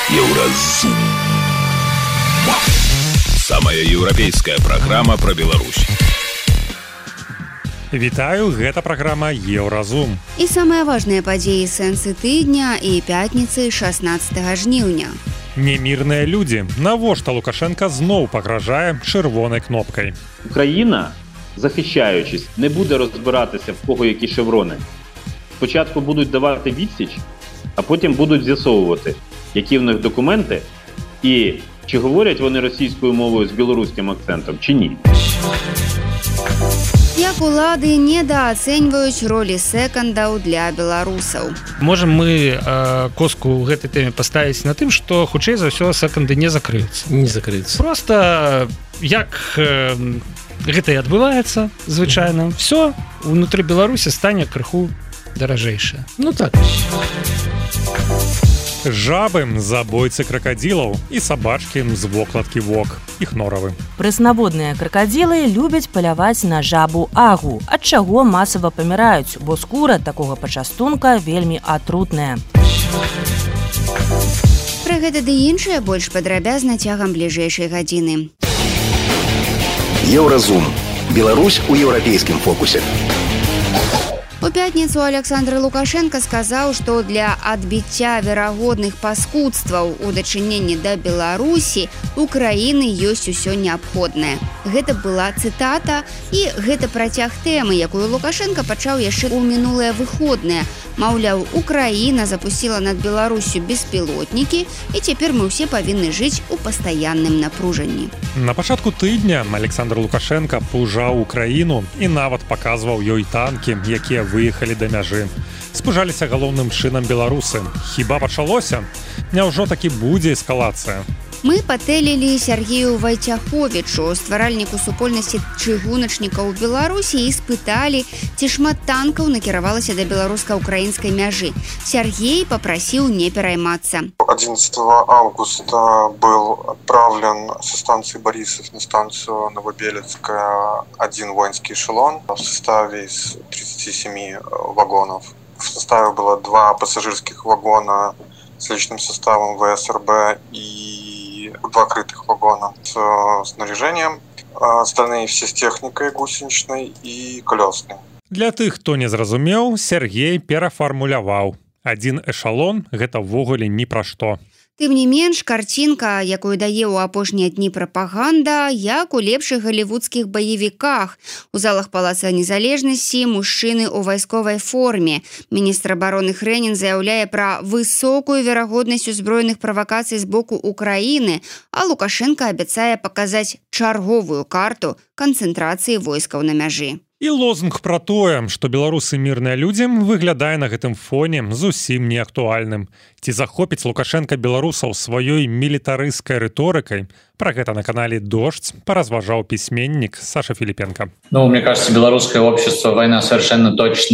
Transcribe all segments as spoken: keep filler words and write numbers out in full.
Еўразум. Самая еўрапейская праграма пра Беларусь. Вітаю, гэта праграма Еўразум. І самыя важныя падзеі сэнсы тыдня і пятніцы шаснаццатага жніўня. Немірныя людзі. Навошта Лукашенка зноў пагражае чырвонай кнопкай? Україна, захищаючись, не буде розбиратися, в кого які шеврони. Спочатку будуть давати відсіч, а потім будуть з'ясовувати, які в них документи і чи говорять вони російською мовою з білоруським акцентом, чи ні. Як улады недооценьваюць ролі секандаў для беларусаў. Можем мы э, коску ў гэтай тэме паставіць на тым, што хутчэй за ўсё секанды не закрыюцца. Не закрыюцца. Просто як э, гэта і адбываецца звычайна, все унутры Беларусі стане крыху даражэйшае. Ну так. Жабы, забойцы кракадзілаў і сабачкі з вокладкі вок, іх норавы. Прэснаводныя кракадзілы любяць паляваць на жабу агу, ад чаго масава паміраюць, бо скура такога пачастунка вельмі атрутная. Пра гэта ды іншае больш падрабязна цягам бліжэйшай гадзіны. Еўразум. Беларусь у еўрапейскім фокусе. У пятніцу Александр Лукашенко сказаў, што для адбіцця верагодных паскудстваў у дачыненні да Беларусі у краіны ёсць усё неабходнае. Гэта была цытата, і гэта працяг тэмы, якую Лукашенко пачаў яшчэ ў мінулыя выходныя. Маўляў, Украіна запусціла над Беларусю беспілотнікі, і цяпер мы ўсе павінны жыць у пастаянным напружанні. На пачатку тыдня Александр Лукашенко пужаў Украіну і нават паказваў ёй танкі, якія выехалі да мяжы. Спужаліся галоўным чынам беларусы. Хіба пачалося? Няўжо такі будзе эскалацыя? Мы патэлілі Сергею Вайцяховічу, стваральніку супольнасці чыгуначнікаў у Беларусі, і спыталі, ці шмат танкаў накіравалася да беларуска-украінскай мяжы. Сергей папрасіў не пераймацца. одиннадцатого августа был отправлен со станции Борисов на станцию Новобелецкая один воинский эшелон в составе из тридцати семи вагонов. В составе было два пассажирских вагона с личным составом ВСРБ и два крытых вагона с снаряжением. Остальные все с техникой гусеничной и колесной. Для тых, хто не зразумеў, Сергей перафармуляваў. Адзін эшалон – гэта ўвогуле ні пра што. Тым не менш, карцінка, якую дае ў апошнія дні прапаганда, як у лепшых галівудскіх баевіках. У залах Палаца Незалежнасці мужчыны ў вайсковай форме. Міністр абароны Хрэнін заяўляе пра высокую верагоднасць узброеных правакацый з боку Украіны, а Лукашенко абяцае паказаць чарговую карту канцэнтрацыі войскаў на мяжы. І лозунг пра тое, што беларусы мірныя людзі, выглядае на гэтым фоне зусім не актуальным. Ці захопіць Лукашенко беларусаў сваёй мілітарысцкай рыторыкай? Про гэта на канале «Дождь» поразважал письменник Саша Филипенко. Ну, мне кажется, белорусское общество война совершенно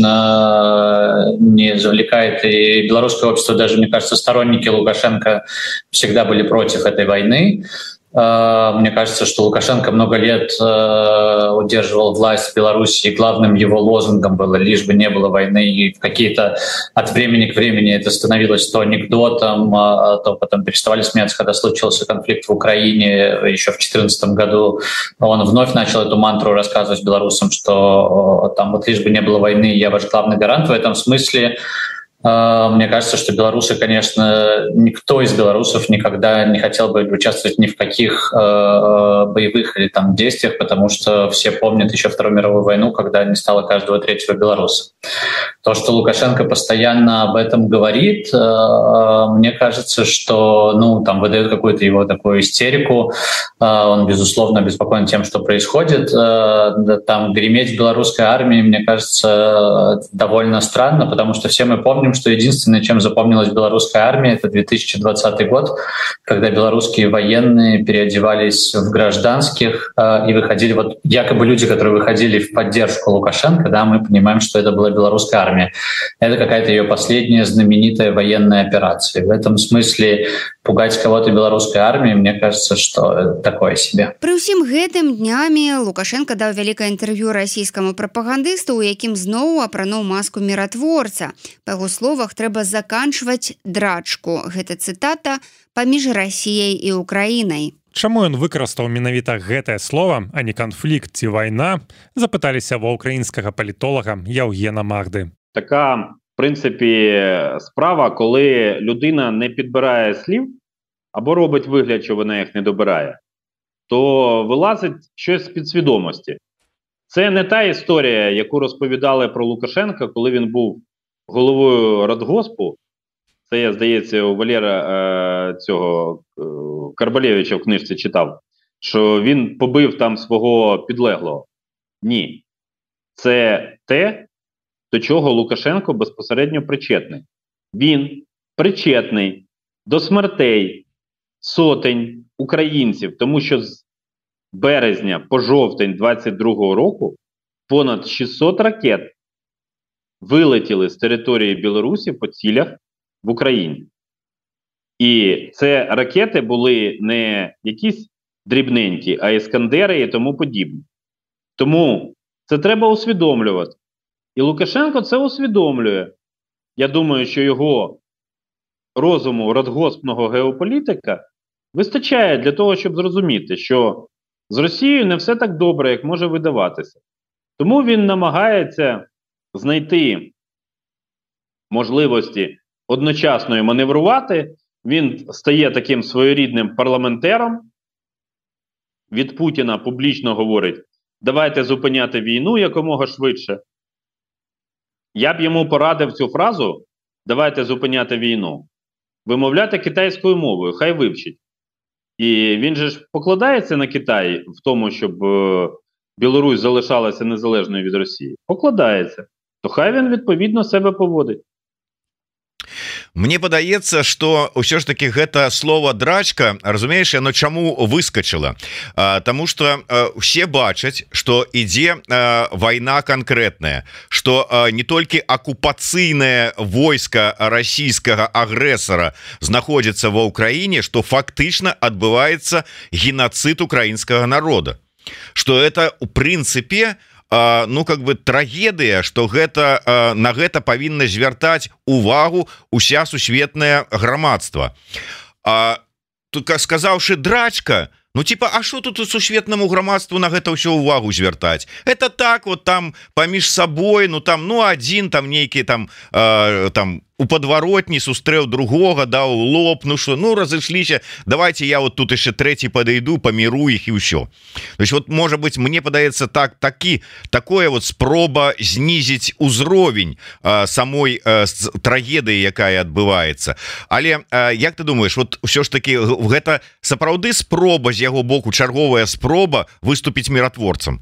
точно не завлекает. И белорусское общество, даже, мне кажется, сторонники Лукашенко всегда были против этой войны. Мне кажется, что Лукашенко много лет удерживал власть в Беларуси, и главным его лозунгом было «лишь бы не было войны». И какие-то от времени к времени это становилось то анекдотом, то потом переставали смеяться, когда случился конфликт в Украине еще в две тысячи четырнадцатом году. Он вновь начал эту мантру рассказывать белорусам, что там вот лишь бы не было войны, я ваш главный гарант. В этом смысле мне кажется, что белорусы, конечно, никто из белорусов никогда не хотел бы участвовать ни в каких э, боевых или там действиях, потому что все помнят еще Вторую мировую войну, когда не стало каждого третьего белоруса. То, что Лукашенко постоянно об этом говорит, э, мне кажется, что ну, там выдает какую-то его такую истерику. Э, он, безусловно, обеспокоен тем, что происходит. Э, там греметь в белорусской армии, мне кажется, довольно странно, потому что все мы помним, что единственное, чем запомнилась белорусская армия, это две тысячи двадцатый год, когда белорусские военные переодевались в гражданских э, и выходили, вот якобы люди, которые выходили в поддержку Лукашенко, да, мы понимаем, что это была белорусская армия. Это какая-то ее последняя знаменитая военная операция. В этом смысле пугать кого-то белорусской армией, мне кажется, что такое себе. При ўсім гэтым днямі Лукашенко даў вялікае інтэрв'ю расійскаму прапагандысту, у якім зноў апрануў маску міратворца. Па яго словах, словах трэба заканчваць драчку. Гэта цытата паміж Расіяй і Украінай. Чаму ён выкарыстаў менавіта гэтае слова, а не канфлікт ці вайна, запыталіся ва ўкраінскага палітолага Яўгена Магды. Така, в принципі, справа, коли людина не підбирає слів або робить вигляд, що вона їх не добирає, то вилазить щось з підсвідомості. Це не та історія, яку розповідали про Лукашенка, коли він був головою Радгоспу. Це, я, здається, у Валера е, цього е, Карбалєвича в книжці читав, що він побив там свого підлеглого. Ні. Це те, до чого Лукашенко безпосередньо причетний. Він причетний до смертей сотень українців, тому що з березня по жовтень двадцять другого року понад шістсот ракет вилетіли з території Білорусі по цілях в Україні. І це ракети були не якісь дрібненькі, а іскандери і тому подібне. Тому це треба усвідомлювати. І Лукашенко це усвідомлює. Я думаю, що його розуму радгоспного геополітика вистачає для того, щоб зрозуміти, що з Росією не все так добре, як може видаватися. Тому він намагається знайти можливості одночасно маневрувати. Він стає таким своєрідним парламентером. Від Путіна публічно говорить: давайте зупиняти війну якомога швидше. Я б йому порадив цю фразу «давайте зупиняти війну» вимовляти китайською мовою, хай вивчить. І він же ж покладається на Китай в тому, щоб е, Білорусь залишалася незалежною від Росії. Покладається. То хай він відповідно себе поводить. Мне падаецца, што ўсё ж таки гэта слово драчка, разумееш, яно чаму выскочыла, Таму что все бачаць, што ідзе вайна канкрэтная, што не толькі акупацыйнае войска расійскага агрэсара знаходзіцца ва ўкраіне, што фактычна адбываецца геноцид украінскага народа, што это у прынцыпе ну как бы трагедыя, што гэта на гэта павінна звяртаць увагу уся сусветнае грамадства. А тут сказаўшы драчка, ну типа, а что тут сусветнаму грамадству на гэта ўсё увагу звяртаць? Это так вот там паміж сабой, ну там ну адзін там нейкі там э, там у подваротні сустрэў другога, даў лоб, ну что, ну разышліся, давайте я вот тут яшчэ трэці падыйду, паміру іх і ўсё. То есть вот, можа быть, мне падаецца так такі такое вот спроба знізіць узровень э, самой э, трагедыі, якая адбываецца. Але э, як ты думаешь, вот ўсё ж таки гэта сапраўды спроба з яго боку, чарговая спроба выступіць міратворцам?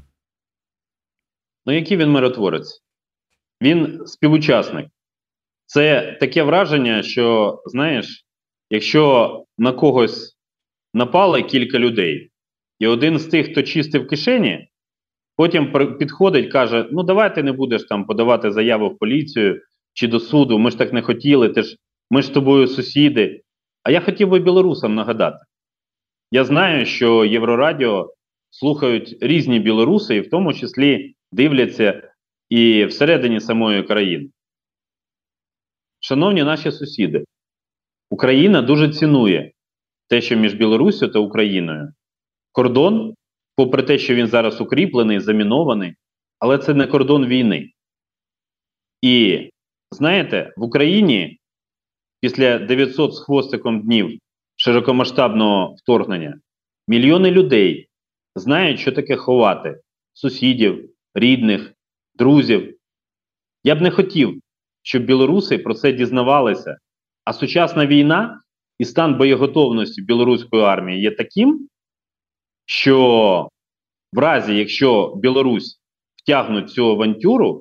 Ну який він миротворець? Він співучасник. Це таке враження, що, знаєш, якщо на когось напали кілька людей, і один з тих, хто чистив кишені, потім підходить, каже: ну давай ти не будеш там подавати заяву в поліцію чи до суду, ми ж так не хотіли, ти ж, ми ж з тобою сусіди. А я хотів би білорусам нагадати. Я знаю, що Єврорадіо слухають різні білоруси, і в тому числі дивляться і всередині самої країни. Шановні наші сусіди, Україна дуже цінує те, що між Білоруссю та Україною. Кордон, попри те, що він зараз укріплений, замінований, але це не кордон війни. І, знаєте, в Україні після дев'ятсот з хвостиком днів широкомасштабного вторгнення мільйони людей знають, що таке ховати сусідів, рідних, друзів. Я б не хотів, щоб білоруси про це дізнавалися. А сучасна війна і стан боєготовності білоруської армії є таким, що в разі, якщо Білорусь втягнуть цю авантюру,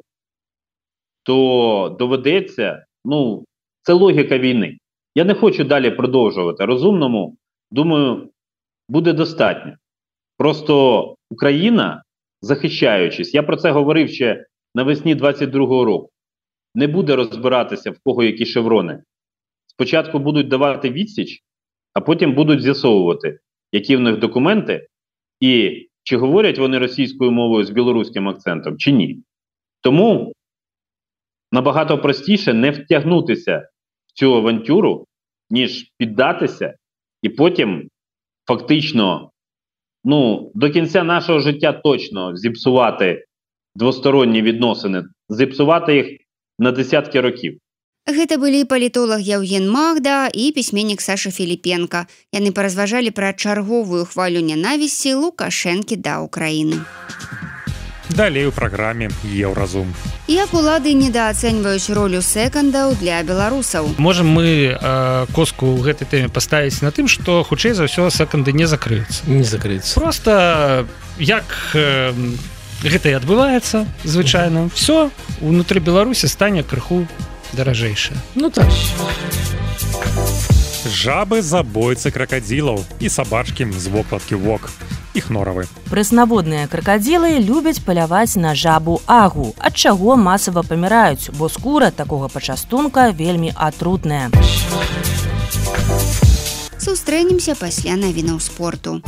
то доведеться, ну, це логіка війни. Я не хочу далі продовжувати. Розумному, думаю, буде достатньо. Просто Україна, захищаючись, я про це говорив ще навесні двадцять другого року, не буде розбиратися, в кого які шеврони. Спочатку будуть давати відсіч, а потім будуть з'ясовувати, які в них документи, і чи говорять вони російською мовою з білоруським акцентом, чи ні. Тому набагато простіше не втягнутися в цю авантюру, ніж піддатися і потім фактично, ну, до кінця нашого життя точно зіпсувати двосторонні відносини, зіпсувати їх на десятки років. Гэта былі палітолог Яўген Магда і пісьменнік Саша Філіпенка. Яны паразважалі пра чарговую хвалю нянавісці Лукашэнкі да Ўкраіны. Далей у праграме Еўразум. Як улады недаацэньваюць ролю сэкандаў для беларусаў? Можем мы э, коску ў гэтай тэме паставіць на тым, што хутчэй за ўсё сэканды не закрыюцца. Не закрыюцца. Просто як э, гэта і адбываецца звычайна, все унутры Беларусі стане крыху даражэйшае. Ну так. Жабы, забойцы кракадзілаў і сабачкі з вокладкі вок. Іх норавы. Прэснаводныя кракадзілы любяць паляваць на жабу агу, ад чаго масава паміраюць, бо скура такога пачастунка вельмі атрутная. Сустрэнемся пасля навінаў спорту.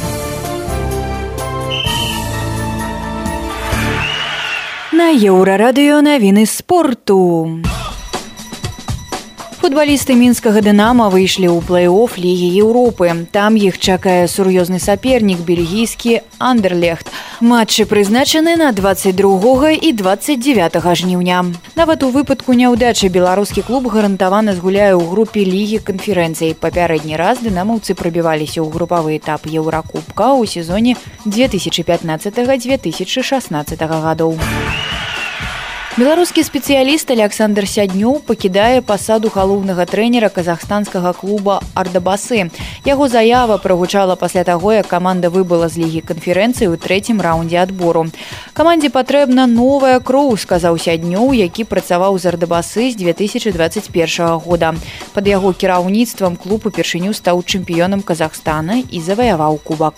На Еўрарадыё навіны спорту. Футбалісты мінскага «Дынамо» выйшлі ў плэй-офф Лігі Еўропы. Там іх чакае сур'ёзны сапернік бельгійскі «Андерлехт». Матчы прызначаны на дваццаць другога і дваццаць дзевятага жніўня. Нават у выпадку няўдачы беларускі клуб гарантавана згуляе ў групе Лігі канферэнцый. Папярэдні раз дынамаўцы прабіваліся ў групавы этап Еўракубка ў сезоне две тысячи пятнадцатого - две тысячи шестнадцатого гадоў. Беларускі спецыяліст Александр Сяднёў пакідае пасаду галоўнага трэнера казахстанскага клуба «Ардабасы». Яго заява прагучала пасля таго, як каманда выбыла з Лігі канферэнцыі ў трэцім раўндзе адбору. Камандзе патрэбна новая кроў, сказаў Сяднёў, які працаваў з «Ардабасы» з две тысячи двадцать первого года. Пад яго кіраўніцтвам клуб упершыню стаў чэмпіёнам Казахстана і заваяваў кубак.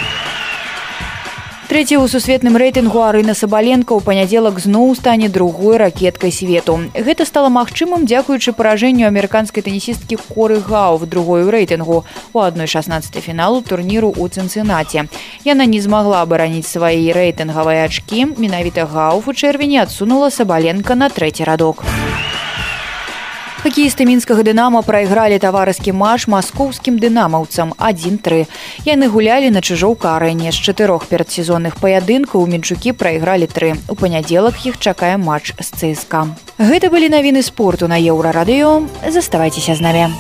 Трэцяя ў сусветным рэйтынгу Арына Сабаленка ў панядзелак зноў стане другой ракеткай свету. Гэта стала магчымым дзякуючы паражэнню амерыканскай тэнісісткі Коры Гауф другой у рэйтынгу у адной шаснаццатай фіналу турніру ў Цынцынаце. Яна не змагла абараніць свае рэйтынгавыя ачкі. Менавіта Гауф у чэрвені адсунула Сабаленка на трэці радок. Хакеісты мінскага «Дынамо» прайгралі таварыскі матч маскоўскім дынамаўцам адзін тры. Яны гулялі на Чыжоўка-арэне. З чатырох перадсезонных паядынкаў мінчукі прайгралі тры. У панядзелак іх чакае матч з ЦСКА. Гэта былі навіны спорту на Еўрарадыё. Заставайцеся з намі.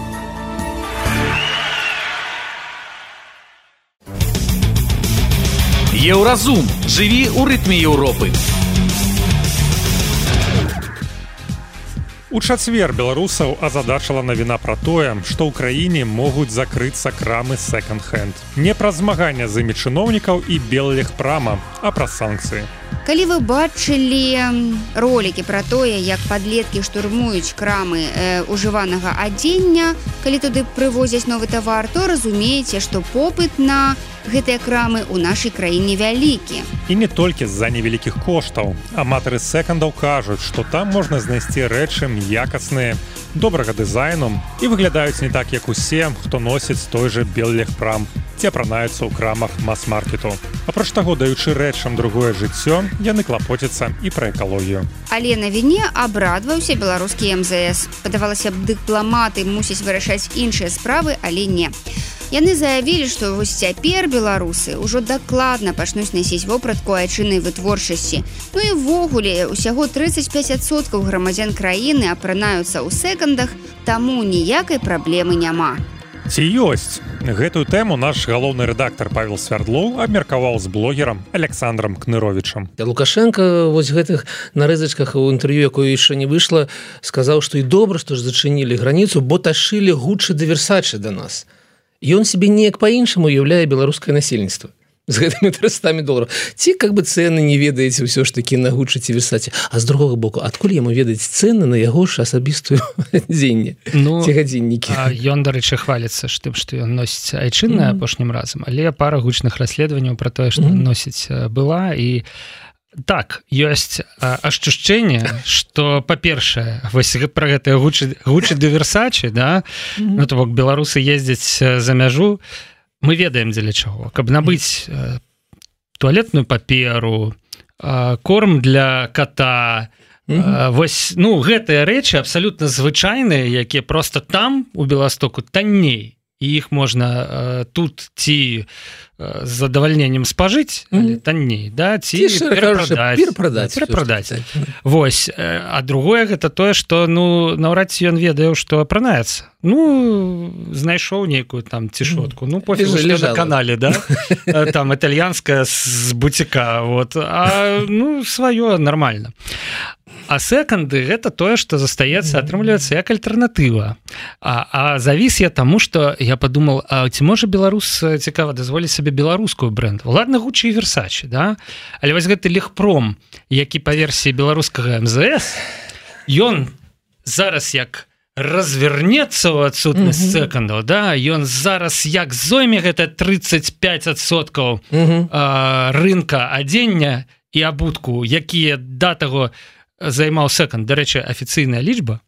Еўразум. Жыві ў рытме Еўропы. У чацвер беларусаў азадачыла навіна пра тое, што ў краіне могуць закрыцца крамы секонд-хенд. Не праз змагання з імі чыноўнікаў і Беллегпрама, а праз санкцыі. Калі вы бачылі ролікі пра тое, як падлеткі штурмуюць крамы э, ужыванага адзення, калі туды прывозяць новы тавар, то разумееце, што попыт на гэтыя крамы ў нашай краіне вялікі. І не толькі з-за невялікіх коштаў. Аматары секандаў кажуць, што там можна знайсці рэчы якасныя, добрага дызайну і выглядаюць не так, як усе, хто носіць той жа Беллегпрам, ці апранаюцца ў крамах мас-маркету. Апроч таго, даючы рэчам другое жыццё, яны клапоцяцца і пра экалогію. Але на віне абрадваўся беларускі эм зэ эс. Падавалася б, дыпламаты мусяць вырашаць іншыя справы, але не. Яны заявілі, што вось цяпер беларусы ўжо дакладна пачнуць насіць вопратку айчыннай вытворчасці. Ну і ўвогуле, усяго тридцать пять адсоткаў грамадзян краіны апранаюцца ў секандах, таму ніякай праблемы няма. Ці ёсць? Гэтую тэму наш галоўны рэдактар Павел Свярдлоў абмеркаваў з блогерам Александром Кныровічам. Лукашенко вось гэтых нарэзачках у інтэрв'ю, якое яшчэ не выйшла, сказаў, што і добра, што ж зачынілі граніцу, бо ташылі Гуччы ды Версачы да нас. Ён себе неяк па-іншаму уяўляе беларускае насельніцтва з гэтымі трыстамі долараў. Ці как бы цэны не ведаеце ўсё ж такі на Гуччы ці Версачы, а з другога боку, адкуль яму ведаць цэны на яго ж асабістую адзенне, ну, ці гадзіннікі? Ён, дарэчы, хваліцца ж тым, што ён носіць айчыннае mm-hmm. апошнім разам, але пара гучных расследаванняў пра тое, што mm-hmm. носіць была, і так, ёсць ашчушчэнне, што, па-першае, вось пра гэтыя Гуччы ды Версачы, да? Mm-hmm. Ну, то бок беларусы ездзяць за мяжу, мы ведаем дзеля чаго, каб набыць туалетную паперу, корм для кота, Mm-hmm. Вось, ну, гэтыя рэчы абсалютна звычайныя, якія просто там у Беластоку танней. І іх можна э, тут ці э, з задавальненнем спажыць, але танней, да, ці перапрадаць. Перапрадаць. перапрадаць. Вось, э, а другое гэта тое, што, ну, наўрад ці ён ведае, што апранаецца. Ну, знайшоў нейкую там цішотку. Ну, пофіг, што на канале, да? Там італьянская з буціка, вот. А, ну, сваё нормально. А секанды гэта тое, што застаецца, атрымліваецца як альтэрнатыва. А, а завіс я таму, што я падумал, а ці можа беларус цікава дазволіць сабе беларускую бренд? Ладно, Гуччи і Версачи, да? Але вось гэты Легпром, які па версіі беларускага эм зэ эс, ён зараз як развернецца ў адсутнасць mm-hmm. секандаў, да? Ён зараз як зойме гэта тридцать пять адсоткаў mm-hmm. а, рынка адзення і абутку, якія да таго займаў секонд. Дарэчы, афіцыйная лічба,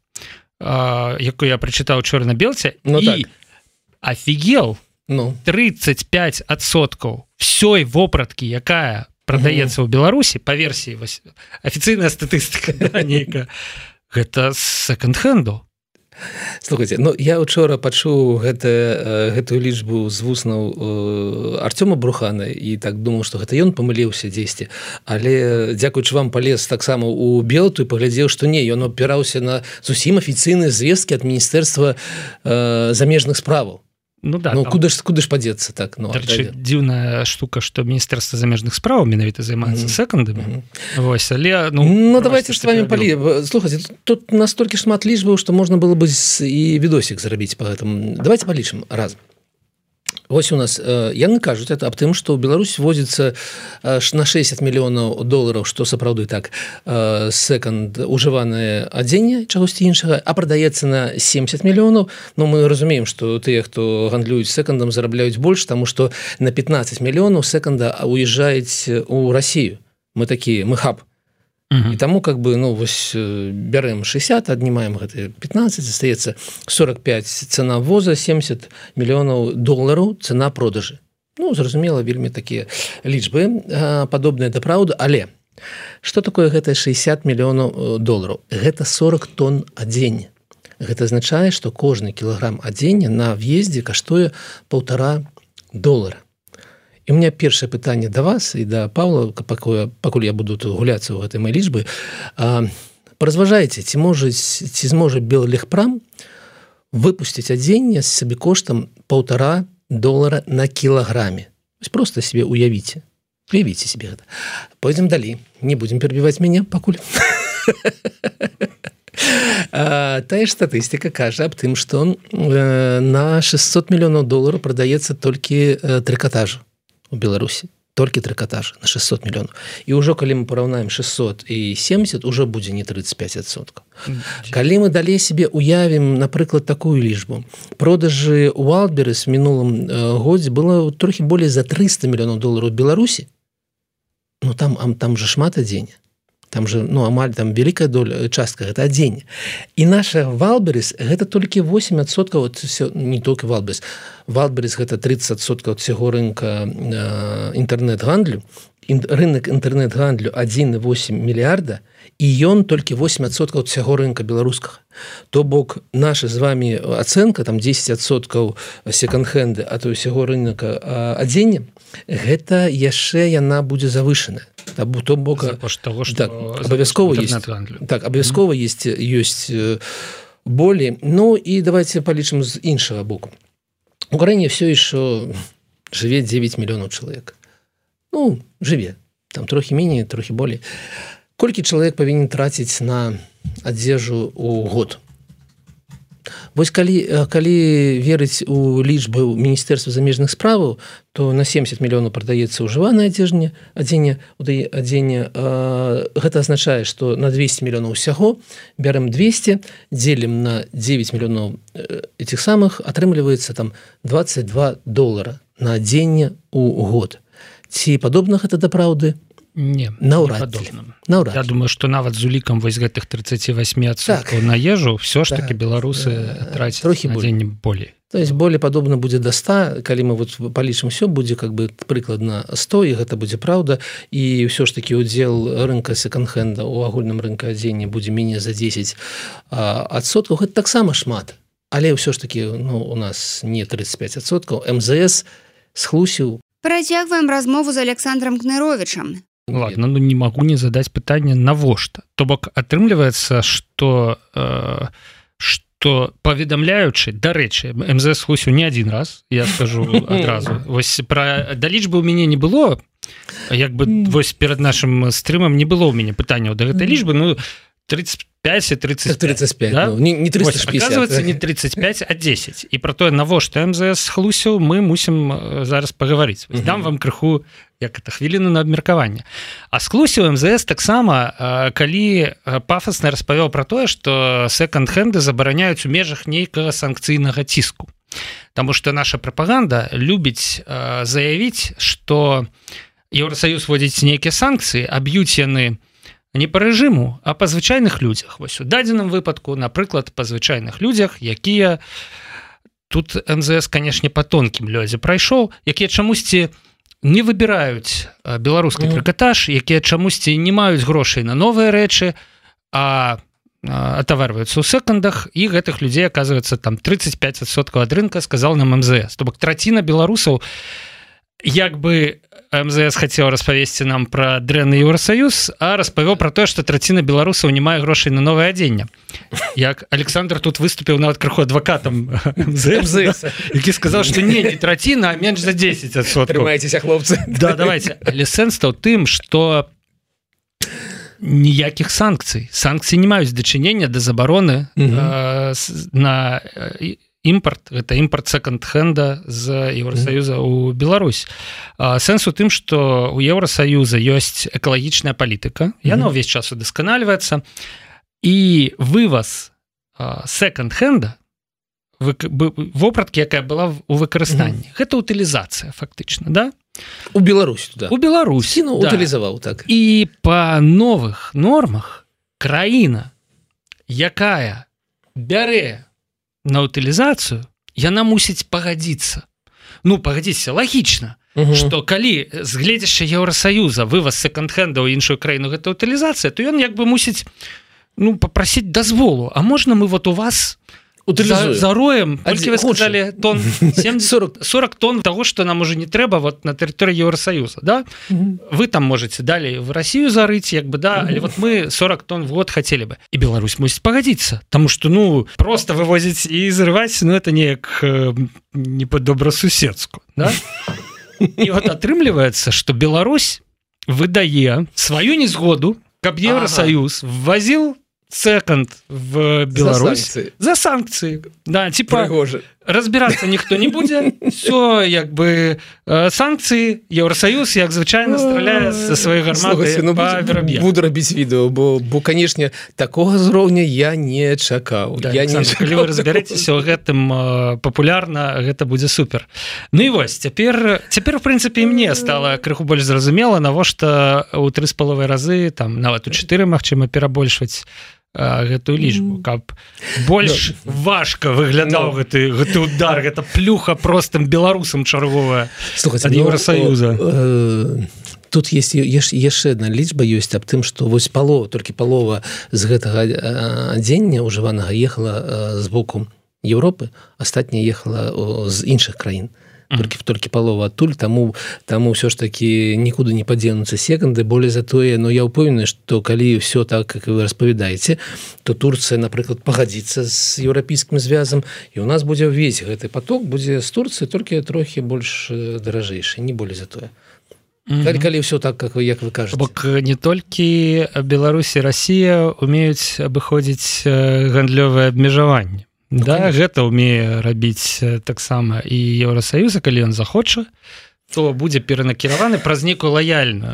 а, якую я прачытаў чорна-белце, ну, і так. Офігел, ну. тридцать пять адсоткаў всёй вопраткі, якая прадаецца ў Беларусі, па версіі афіцыйная статыстыка, да, нейка, гэта секонд-хенду. Слухайте, ну я учора пачуў гэта, гэтую лічбу з вуснаў Артёма Брухана і так думаў, што гэта ён памыліўся дзесьці, але дзякуючы вам палез таксама у Белту і паглядзеў, што не, ён апіраўся на зусім афіцыйныя звесткі ад Міністэрства э, замежных справаў. Ну да, ну, куды ж, куды ж падзецца так, ну, дарэчы, дзіўная штука, што Міністэрства замежных справаў менавіта займаецца mm-hmm. секондамі. Mm-hmm. Вось, але ну, ну давайте ж с вами палі. Слухайте, тут настолькі шмат лічбаў, што можна было бы і відосік зрабіць па гэтым. Давайте палічым разам. Вось у нас э, яны кажуць это аб тым, што ў Беларусь возіцца э, на шестьдесят мільёнаў долараў, што сапраўды так э, секонд ужыванае адзенне чагосьці іншага, а прадаецца на семьдесят мільёнаў. Ну мы разумеем, што тыя, хто гандлююць секондам, зарабляюць больш, таму што на пятнадцать мільёнаў секонда уязджаюць у Расію. Мы такія, мы хаб. Uh-huh. І таму как бы ну вось бярэм шестьдесят, аднімаем гэты пятнадцать, застаецца сорок пять цена ввоза, семьдесят мільёнаў долараў цена продажы. Ну зразумела, вельмі такія лічбы падобныя да праўды, але што такое гэта шестьдесят мільёнаў долараў? Гэта сорок тонн адзення. Гэта азначае, што кожны кілаграм адзення на в'ездзе каштуе полтора долара. І у меня першае пытанне да вас і да Паўла, пакуль, пакуль я буду тут гуляцца ў гэтай моей лічбы. Паразважайце, ці можа, ці зможа Беллегпром выпусціць адзенне з сабекоштам полтора долара на кілаграме. Просто себе уявіце. Уявіце себе гэта. Пойдзем далей. Не будем перебіваць мяне пакуль. Тая ж статыстыка кажа аб тым, што на шестьсот мільёнаў долараў прадаецца толькі трыкатаж у Беларусі, толькі трыкатаж на шестьсот мільёнаў. І ўжо калі мы параўнаем шестьсот і семьдесят, уже будзе не тридцать пять адсоткаў. Калі мы далей себе уявім, напрыклад, такую лічбу, продажы у Wildberries в мінулым годзе было трохі болей за триста мільёнаў долараў у Беларусі. Ну там, там же шмат адзення. Там же, ну, амаль там вялікая доля, частка, гэта адзенне. І наша Wildberries, гэта толькі восемь адсоткаў, не толькі Wildberries, Wildberries гэта тридцать адсоткаў ад всяго рынка э, інтэрнэт-гандлю, Ін, рынок інтэрнэт-гандлю один и восемь мільярда, і ён толькі восемь адсоткаў ад всяго рынка беларускага. То бок, наша з вами ацэнка, там десять адсоткаў секонд-хенды, а то всяго рынка адзення, гэта яшчэ яна будзе завышаная. То бока, того, так, обовязково есть, так, обовязково mm-hmm. есть, есть боли. Ну и давайте полічым з іншага боку. У краіне все еще живе девять миллионов человек. Ну, живе. Там трохи менее, трохи более. Колькі человек павінен тратить на одежду у год? Вось калі, калі верыць у лічбы Міністэрства замежных справаў, то на семьдесят мільёнаў прадаецца ўжыванае адзенне, адзенне, адзенне. Гэта азначае, што на двести мільёнаў усяго бярем двести, дзелім на девять мільёнаў этих самых, атрымліваецца там двадцать два долара на адзенне у год. Ці падобна гэта да праўды? Не, наўрад ці. Наўрад. Я думаю, што нават з улікам вось гэтых тридцать восемь адсоткаў так. на ежу все ж таки так. беларусы трацяць трохі дзень болей. То есть более падобна будзе да ста, калі мы вот палічым все, будзе как бы прыкладна сто, і гэта будзе праўда, і ўсё ж таки удзел рынка секонд-хенда у агульным рынку адзення будзе меней за десять адсоткаў. Гэта таксама шмат, але ўсё ж таки ну, у нас не тридцать пять адсоткаў. эм зэ эс схлусіў. Працягваем размову з Александром Кныровічам. Ладно, ну не могу не задать пытанне навошта. То бок атрымліваецца, што э, што паведамляючы, дарэчы, эм зэ эс схлусіў не один раз, я скажу адразу. Вось пра да лічбы ў мяне не было, як бы вось перад нашым стрымам не было ў мяне пытанняў да гэтай лічбы, ну тридцать пять и тридцать пять. тридцать пять, да? Ну, не, не триста шестьдесят. Оказывается, не тридцать пять, а десять. И про то, навошта эм зэ эс схлусіў, мы мусім зараз паговорить. Uh-huh. Дам вам крыху, як это, хвіліну на абмеркаванне. А схлусіў эм зэ эс таксама, калі пафасна распавёў про тое, што секонд-хенды забараняюць у межах нейкага санкцыйнага ціску. Таму што наша прапаганда любіць э, заявіць, што Еўросаюз вводзіць нейкія санкцыі, а б'юць яны не по рэжыму, а па звычайных людзях. Вось у дадзеным выпадку, напрыклад, па звычайных людзях, якія тут эм зэ эс, канешне, па тонкім лёдзе прайшоў, якія чамусьці не выбіраюць беларускі mm. трыкатаж, якія чамусьці не маюць грошай на новыя рэчы, а атаварваюцца ў секондах, і гэтых людзей, аказваецца, там тридцать пять адсоткаў ад рынка, сказал нам эм зэ эс. То бок траціна беларусаў, як бы эм зэ эс хацеў распавесці нам пра дрэнны Еўросаюз, а распавёў пра тое, што траціна беларусаў не мае грошай на новае адзенне. Як Александр тут выступіў нават крыху адвакатам эм зэ эс, які сказаў, што не, не траціна, а менш за десять адсоткаў. Трымайцеся, хлопцы. Да, давайте. Але сэнс ў тым, што ніякіх санкцый. Санкцыі не маюць дачынення да забароны э, на імпорт, гэта імпорт секонд-хенда з Еўросаюза ў Беларусь. Сэнс у тым, што ў Еўросаюза ёсць экалагічная палітыка, яна ўвесь час удасканальваецца, і вываз секонд-хенда вопраткі, якая была ў выкарыстанні. Гэта утылізацыя, фактычна, да? У Беларусь, да. У Беларусь, да. Утылізаваў, так. І па новых нормах краіна, якая бярэ на утылізацыю, яна мусіць пагадзіцца. Ну, пагадзіцца, лагічна, угу. што калі з гледзяшча Еўросаюза вываз секонд-хенда ў іншую краіну гэта утылізацыя, то ён як бы мусіць ну, папрасіць дазволу. А можна мы вот у вас за, зароем, колькі вы сказалі, тон семьдесят, сорок тонн того, што нам уже не трэба вот на тэрыторыі Еўросаюза, да? Угу. Вы там можете далей в Россию зарыць, як бы, да, угу. але вот мы сорок тонн в год хотели бы. И Беларусь мусіць пагадзіцца, потому что, ну, просто вывозить и зрываць, ну, это неяк э, не по-добросуседску, да? И вот атрымліваецца, что Беларусь выдае свою незгоду, каб Еўросаюз ввозил секонд в Беларусь за санкции. За санкции. Да, типа Пригожи. Разбираться никто не будет. Все, як бы санкции, Еўросаюз, як звычайно, страляе со своей гарматы ну, по вераб'е. Буду робіць відео, бо, бо, конечно, такого зроўня я не чакаў. Да, я Александр, не чакаў. Калі вы разберетеся ў гэтым папулярна, гэта будзе супер. Ну і вось, цяпер, цяпер в прынцыпе, і мне стала крыху больш зразумела, навошта ў тры з паловай разы, там, нават у чатыры, магчыма, перабольшваць гэтую лічбу, каб больш no. важка выглядаў no. гэты, гэты удар, гэта плюха простым беларусам чарговая ад Еўросаюза. Ну, э, тут есть яшчэ одна лічба ёсць аб тым, што вось палова, толькі палова з гэтага адзення ўжыванага ехала з боку Еўропы, астатняя ехала з іншых краін. Толькі, толькі палова адтуль, таму, таму ўсё ж такі нікуды не падзенуцца секунды, болей за тое, но я ўпэўнены, што калі ўсё так, як вы распавядаеце, то Турцыя, напрыклад, пагадзіцца з еўрапейскім звязам, і ў нас будзе ўвесь гэты поток, будзе з Турцыі толькі трохі больш даражэйшы, не болей за тое. Mm-hmm. Калі, калі ўсё так, як, як вы кажаце. Бок не толькі Беларусь і Расія умеюць абыходзіць гандлёвыя абмежаванні. Ну, да, конечно. Гэта ўмее рабіць таксама і Еўросаюза, калі ён захоча, то будзе перанакіраваны праз нейкую лаяльную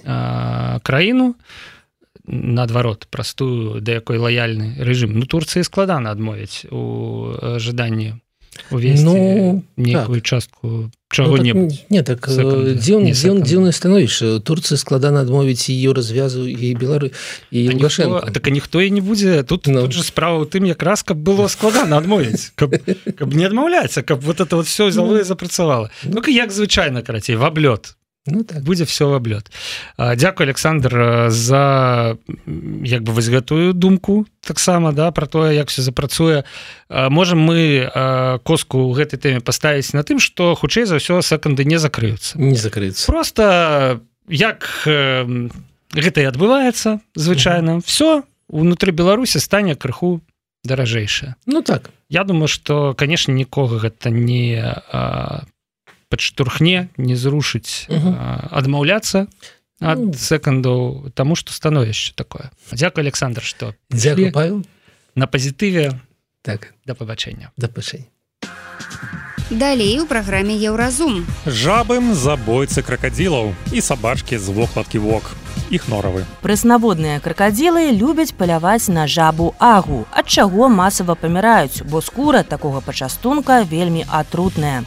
а, краіну, наадварот, простую, да якой лаяльны рэжым. Ну, Турцыі складана адмовіць у жаданні увесці ну, нейкую так. частку чаго-небудзь. Ну, так, не так дзіўна дзіўна становішча. Турцыі складана адмовіць і еўразвязу і Беларусі і Лукашенко. Так а ніхто і не будзе. Тут, no. тут же справа ў тым, якраз каб было складана адмовіць, каб, каб не адмаўляцца, каб вот это вот все взяло no. і запрацавала. Ну як звычайна, карацей, в аблёт. Ну, так. Будзе все в аблёт. Дзякуй, Александр, за як бы вось гэтую думку таксама, да, про тое, як все запрацуе. Можем мы коску ў гэтай тэме паставіць на тым, што хутчэй за ўсё секонды не закрыюцца. Не закрыюцца. Просто як гэта і адбываецца звычайна, uh-huh. все унутры Беларусі стане крыху даражэйшае. Ну так. Я думаю, што, конечно, нікога гэта не падштурхне, не зрушыць uh-huh. адмаўляцца ад uh-huh. секондаў, таму што становішча такое. Дзякуй, Александр, што дзякуй, Павел. На пазітыве. Так. Да пабачэння. Да пабачэння. Далей у праграме Еўразум. Жабым забойцы кракадзілаў і сабачкі з вокладкі вок. Іх норавы. Прэснаводныя кракадзілы любяць паляваць на жабу агу, ад чаго масава паміраюць, бо скура такога пачастунка вельмі атрутная.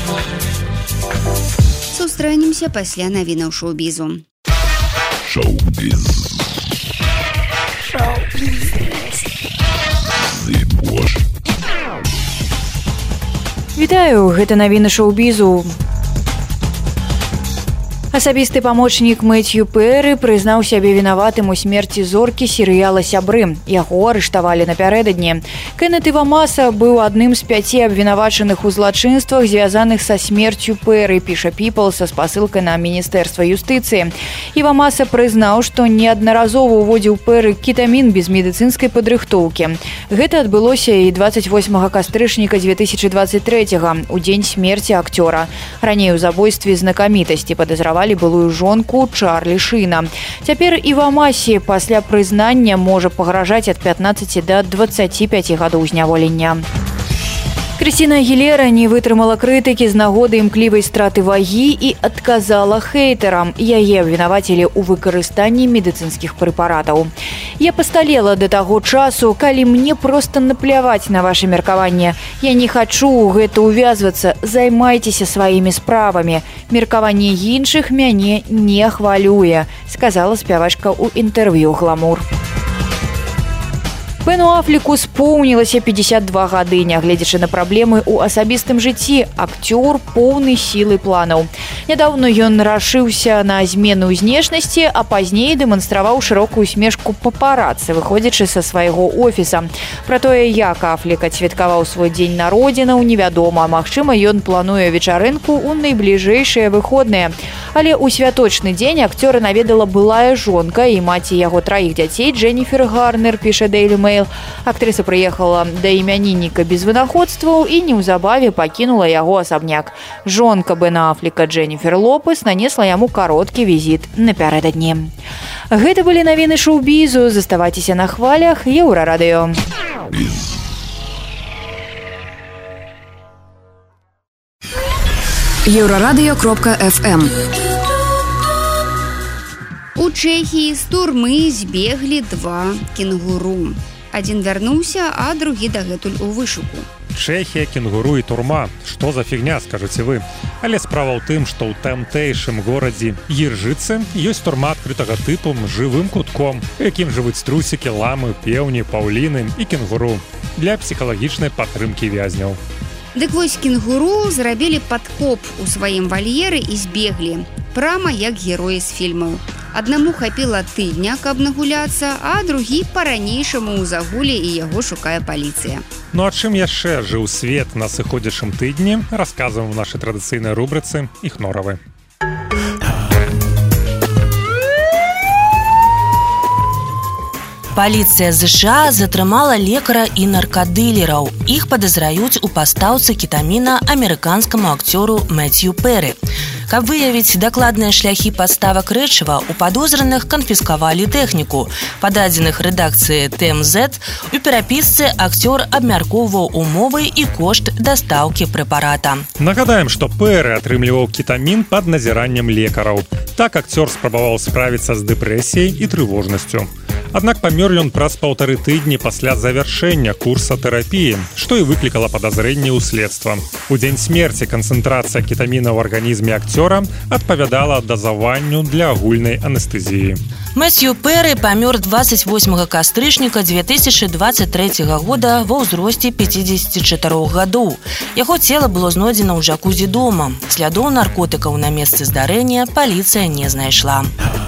Сустрэнемся пасля навінаў шоу-бізу. Шоу-біз. Шоу-біз. Зыбош. Вітаю, гэта навіны шоу-бізу. Асабісты памочнік Мэтью Перры прызнаў сябе вінаватым у смерці зоркі серыяла «Сябры». Яго арыштавалі напярэдадні. Кеннет Івамаса быў адным з пяці абвінавачаных у злачынствах, звязаных са смерцю Перры, піша People са спасылкай на Міністэрства юстыцыі. Івамаса прызнаў, што неаднаразова ўводзіў Перры кетамін без медыцынскай падрыхтоўкі. Гэта адбылося і дваццаць восьмага кастрычніка дзве тысячы дваццаць трэцяга, у дзень смерці акцёра. Раней у забойстве знакамітасці падазравалі былую жонку Чарлі Шына. Цяпер Івамасе пасля прызнання можа пагражаць ад пятнаццаці да дваццаці пяці гадоў зняволення. Крысціна Агілера не вытрымала крытыкі з нагоды імклівай страты вагі і адказала хейтарам. Яе абвінавацілі ў выкарыстанні медыцынскіх прэпаратаў. Я пасталела да таго часу, калі мне проста напляваць на ваше меркаванне. Я не хачу ў гэта ўвязвацца, займайцеся сваімі справамі. Меркаванне іншых мяне не хвалюе, сказала спявачка ў інтэрв'ю «Гламур». Бену Аффлеку споўнілася пятьдесят два гады, нягледзячы на праблемы ў асабістым жыцці, акцёр поўны сілы планаў. Нядаўна ён рашыўся на змену знешнасці, а пазней дэманстраваў шырокую смешку папарацы, выходзячы са свайго офіса. Пра тое, як Аффлек адсвяткаваў свой дзень народзінаў, невядома. Магчыма, ён плануе вечарынку ў найбліжэйшыя выходныя. Але ў святочны дзень акцёра наведала былая жонка і маці яго траіх дзяцей Дженніфер Гарнер, піша Daily Mail. Актрыса прыехала да імянінніка без вынаходстваў і неўзабаве пакінула яго асабняк. Жонка Бена Аффлека Дженніфер Лопес нанесла яму кароткі візіт напярэдадні. Гэта былі навіны шоу-бізу. Заставайцеся на хвалях Еўрарадыё. еўрарадыё кропка эф эм. У Чэхіі з турмы збеглі два кенгуру. Адзін вярнуўся, а другі дагэтуль у вышуку. Чэхія, кенгуру і турма. Што за фігня, скажаце вы? Але справа ў тым, што ў тамтэйшым горадзе Іржыцы ёсць турма адкрытага тыпу жывым кутком, у якім жывуць трусікі, ламы, пеўні, паўліны і кенгуру для псіхалагічнай падтрымкі вязняў. Дык вось кенгуру зрабілі падкоп у сваім вальеры і збеглі. Прама як героі з фільмаў. Аднаму хапіла тыдня, каб нагуляцца, а другі па-ранейшаму ў загуле і яго шукае паліцыя. Ну а чым яшчэ жыў свет на сыходзячым тыдні, расказваем у нашай традыцыйнай рубрыцы «Іх норавы». Паліцыя ЗША затрымала лекара і наркадылераў. Іх падазраюць у пастаўцы кетаміна амерыканскаму акцёру Мэтью Перры. Каб выявіць дакладныя шляхі паставак рэчыва, у падозраных канфіскавалі тэхніку. Па дадзеных рэдакцыі Тэ Эм Зэд у перапісцы акцёр абмяркоўваў умовы і кошт дастаўкі прэпарата. Нагадаем, што Перры атрымліваў кетамін пад назіраннем лекараў. Так акцёр спрабаваў справіцца з дэпрэсіяй і трывожнасцю. Аднак памёр ён праз паўтары тыдні пасля завяршэння курса тэрапіі, што і выклікала падазрэнне ў следства. У дзень смерці канцэнтрацыя кетаміна ў арганізме акцёра адпавядала дазаванню для агульнай анестэзіі. Мэцью Перри памёр двадцать восьмага кастрычніка две тысячи двадцать третьего года ва ўзросце пятидесяти четырёх гадоў. Яго цела было знойдзена ў джакузі дома. Слядоў наркотыкаў на месцы здарэння паліцыя не знайшла.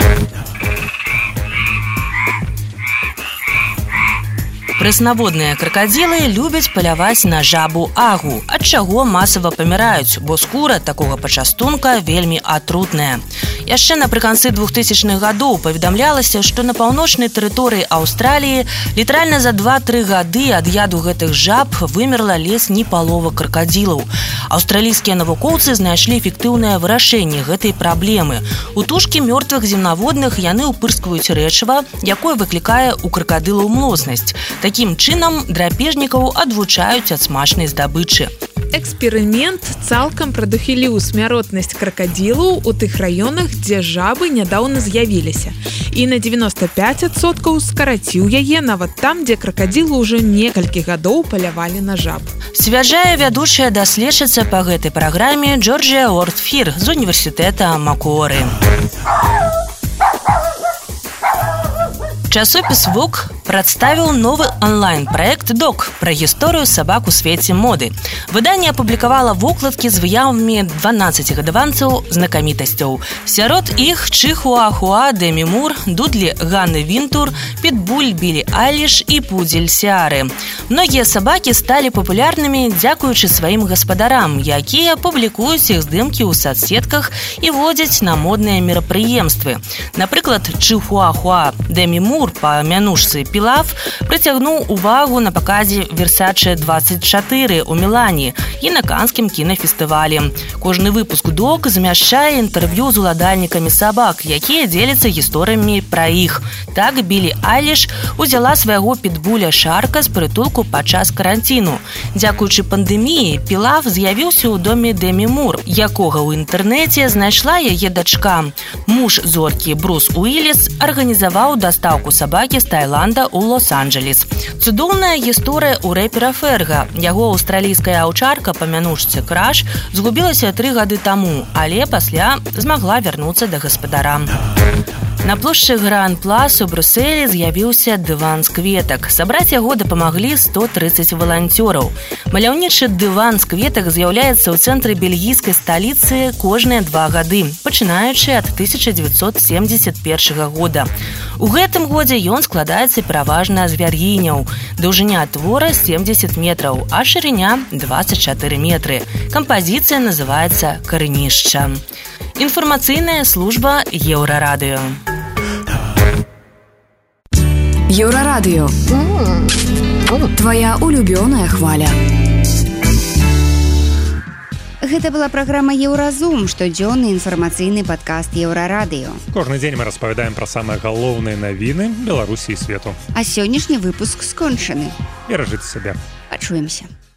Прэснаводныя кракадзілы любяць паляваць на жабу агу, ад чаго масава паміраюць, бо скура такога пачастунка вельмі атрутная. Яшчэ напрыканцы двухтысячных гадоў паведамлялася, што на паўночнай тэрыторыі Аўстраліі літаральна за два-тры гады ад яду гэтых жаб вымерла ледзь не палова кракадзілаў. Аўстралійскія навукоўцы знайшлі эфектыўнае вырашэнне гэтай праблемы. У тушкі мёртвых земнаводных яны ўпырскваюць рэчыва, якое выклікае ў кракадылаў млоснасць. Такім чынам драпежнікаў адвучаюць ад смачнай здабычы. Эксперымент цалкам прадухіліў смяротнасць кракадзілаў у тых раёнах, дзе жабы нядаўна з'явіліся. І на девяносто пять адсоткаў скараціў яе нават там, дзе кракадзілы ўжо некалькі гадоў палявалі на жаб. Сцвярджае вядучая даследчыца па гэтай праграме Джорджія Уортфір з універсітэта Макуоры. Часопіс «Вок» прадставіў новы онлайн-праект «Док» пра гісторыю сабак у свеце моды. Выданне апублікавала вокладкі з выявамі дванаццаці гадаванцаў знакамітасцяў. Сярод іх Чихуахуа Дэмі Мур, Дудлі Ганны Вінтур, Пітбуль Білі Айліш і Пудзель Сіары. Многія сабакі сталі папулярнымі дзякуючы сваім гаспадарам, якія публікуюць іх здымкі ў сацсетках і водзяць на модныя мерапрыемствы. Напрыклад, Чихуахуа Дэмі Мур па мянушцы Пілаф прыцягнуў увагу на паказе Версаче двадцать чатыры ў Мілане і на канскім кінафестывалі. Кожны выпуск «Док» змяшчае інтэрв'ю з уладальнікамі сабак, якія дзеляцца гісторыямі пра іх. Так Білі Айліш узяла свайго пітбуля Шарка з прытулку падчас каранціну. Дзякуючы пандэміі Пілаф з'явіўся ў доме Дэмі Мур, якога ў інтэрнэце знайшла яе дачка. Муж зоркі Брус Уіліс арганізаваў дастаўку сабакі з Таіланда ў Лос-Анджелес. Цудоўная гісторыя ў рэпера Ферга. Яго аўстралійская аўчарка па мянушцы Краш згубілася тры гады таму, але пасля змагла вярнуцца да гаспадара. На плошчы Гран-Плас у Брусэлі з'явіўся дыван з кветак. Сабраць яго дапамаглі сто тридцать валанцёраў. Маляўнічы дыван з кветак з'яўляецца ў цэнтры бельгійскай сталіцы кожныя два гады, пачынаючы ад тысяча девятьсот семьдесят первого года. У гэтым годзе ён складаецца пераважна з вяргіняў. Даўжыня твора семьдесят метраў, а шырыня двадцать четыре метры. Кампазіцыя называецца «Карэнішча». Інфармацыйная служба Еўрарадыё. Еўрарадыё. Твая улюбёная хваля. Гэта была праграма «Еўразум», штодзённы інфармацыйны падкаст Еўрарадыё. Кожны дзень мы распавядаем пра самыя галоўныя навіны Беларусі і свету. А сённяшні выпуск скончаны. Беражыце сябе. Пачуемся.